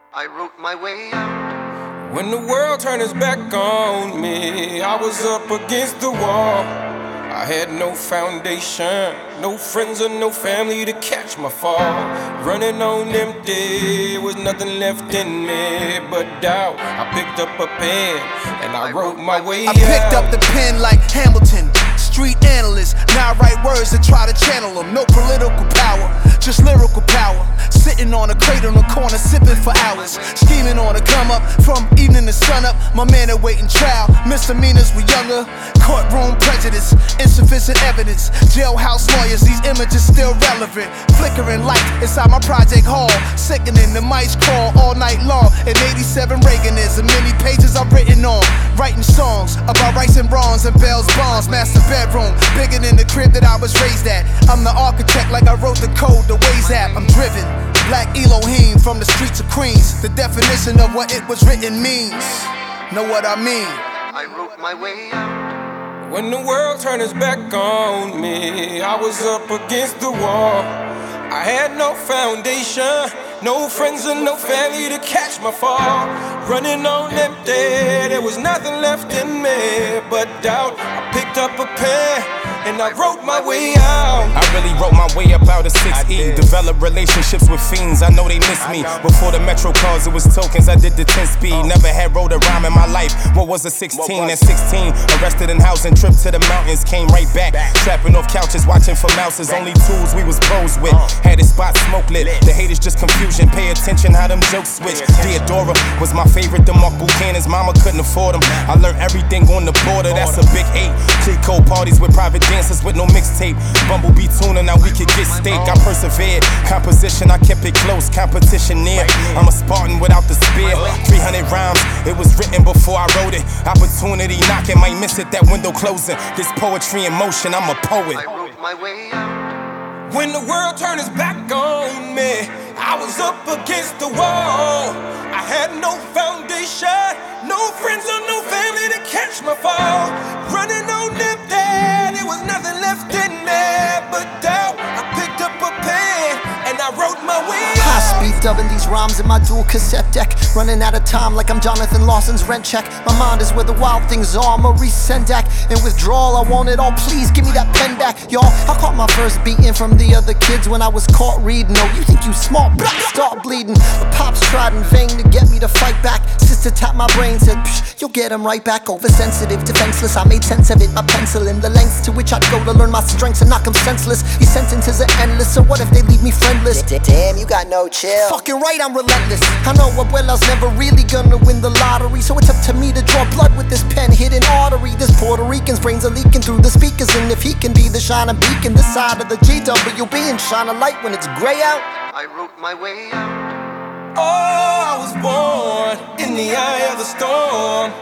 I wrote my way out. When the world turned its back on me, I was up against the wall. I had no foundation, no friends or no family to catch my fall. Running on empty, was nothing left in me but doubt. I picked up a pen and I wrote my way out. I picked up the pen like Hamilton, street analyst. Now I write words to try to channel them. No political power, just lyrical power. Sitting on a crate on the corner, sipping for hours. Scheming on a come up, from evening to sun up. My man awaiting trial, misdemeanors were younger. Courtroom prejudice, insufficient evidence. Jailhouse lawyers, these images still relevant. Flickering light inside my project hall. Sickening, the mice crawl all night long. In 87 Reaganism, many pages I've written on. Writing songs about rights and wrongs and Bell's bonds. Master bedroom, bigger than the crib that I was raised at. I'm the architect like I wrote the code, the Waze app. I'm driven, Black Elohim from the streets of Queens. The definition of what it was written means. Know what I mean? I wrote my way out. When the world turned its back on me, I was up against the wall. I had no foundation, no friends and no family to catch my fall. Running on empty, there was nothing left in me but doubt. I picked up a pen and I wrote my way out. I really wrote my way up out of 6E. Developed relationships with fiends, I know they miss me. Before the Metro cars, it was tokens, I did the 10 speed. Never had wrote a rhyme in my life. What was a 16? At 16, arrested in housing, trip to the mountains, came right back. Trapping off couches, watching for mouses. Only tools we was pros with. Had it spot smoke lit. The haters just confusion. Pay attention how them jokes switch. Theodora was my favorite. The Mark Buchanan's mama couldn't afford them. I learned everything on the border. That's a big 8. Clico parties with private dancers with no mixtape. Bumblebee tuna, now we could get steak. I persevered. Composition, I kept it close. Competition near. I'm a Spartan without the spear. 300 rhymes, it was written before I wrote it. Opportunity knocking, might miss it. That window closing. This poetry in motion, I'm a poet. I wrote my way out. When the world turned its back on me, I was up against the wall. I had no foundation, no friends or no family to catch my fall. Running on empty, there was nothing left in me but doubt. I picked up a pen and I wrote my way out. High speed dubbing these rhymes in my dual cassette deck. Running out of time like I'm Jonathan Lawson's rent check. My mind is where the wild things are, Maurice Sendak. In withdrawal, I want it all, please give me that pen back. Y'all, I caught my first beating from the other kids when I was caught reading. Oh, you think you smart, but start bleeding. But pops tried in vain to get me to fight back. Sister tapped my brain, said, psh, you'll get him right back. Oversensitive, defenseless, I made sense of it. My pencil in the lengths to which I'd go to learn my strengths and knock them senseless. These sentences are endless, so what if they leave me friendless? Damn, you got no chill. Fucking right, I'm relentless. I know Abuela's never really gonna win the lottery, so it's up to me to draw blood with this pen hidden artery. This Puerto Rican's brains are leaking through the speakers, and if he can be the shining beacon this side of the GWB and shine a light when it's gray out. I wrote my way out. Oh, I was born in the eye of the storm.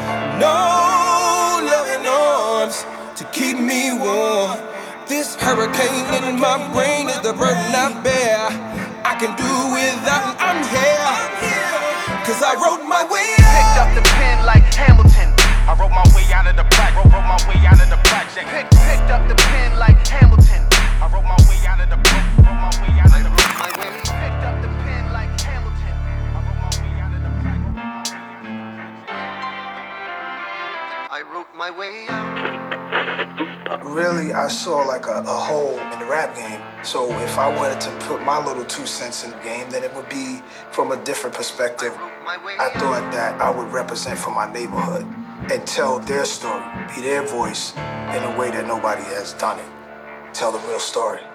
No loving arms to keep me warm. This hurricane in my brain is the burden I bear. I can do without, I'm here. Cause I wrote my way out. Picked up the pen like Hamilton. I wrote my way out of the project. Wrote my way out of the project. Picked up the pen like Hamilton. I wrote my way out of the wrote my way out of the My way. Picked up the pen like Hamilton. I wrote my way out of the I wrote my way out. Really, I saw like a hole in the rap game. So if I wanted to put my little 2 cents in the game, then it would be from a different perspective. I thought that I would represent for my neighborhood and tell their story, be their voice in a way that nobody has done it. Tell the real story.